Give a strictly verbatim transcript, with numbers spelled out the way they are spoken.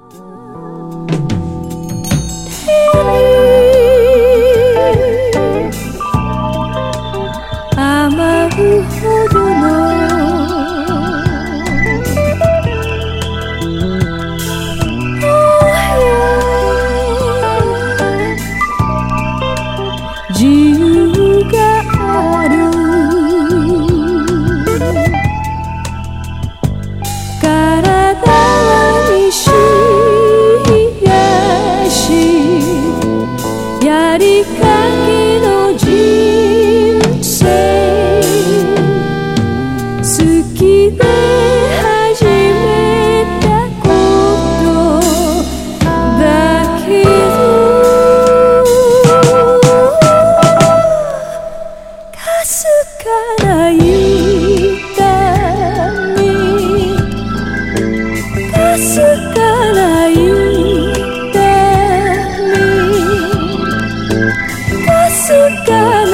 余るほどの自由がある体は西やしやりかけの人生好きで始めたことだけどかすかな痛みかすかな痛みかすかな